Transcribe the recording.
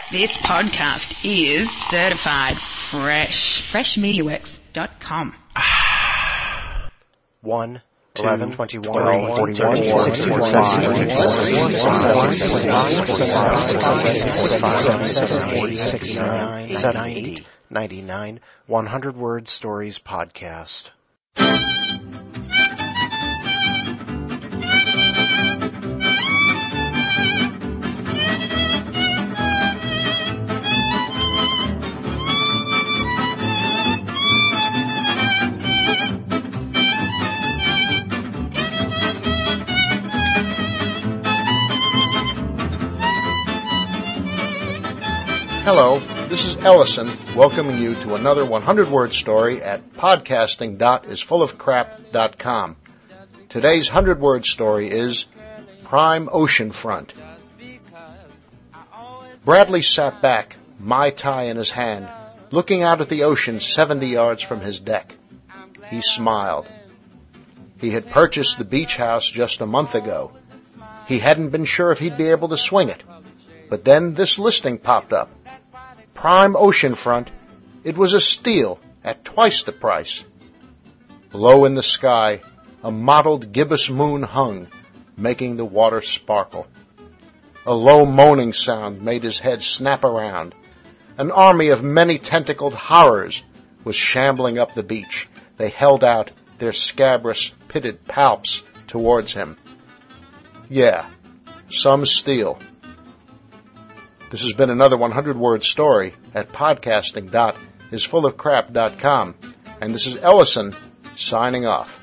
This podcast is certified fresh. FreshMediaWorks.com. 1, 11, 21, 41, 41, 69, 99, 100 Word Stories Podcast. Hello, this is Ellison welcoming you to another 100-word story at podcasting.isfullofcrap.com. Today's 100-word story is Prime Oceanfront. Bradley sat back, Mai Tai in his hand, looking out at the ocean 70 yards from his deck. He smiled. He had purchased the beach house just a month ago. He hadn't been sure if he'd be able to swing it. But then this listing popped up. Prime Oceanfront. It was a steal at twice the price. Low in the sky, a mottled gibbous moon hung, making the water sparkle. A low moaning sound made his head snap around. An army of many tentacled horrors was shambling up the beach. They held out their scabrous, pitted palps towards him. Yeah, some steal. This has been another 100-word story at podcasting.isfullofcrap.com, and this is Ellison signing off.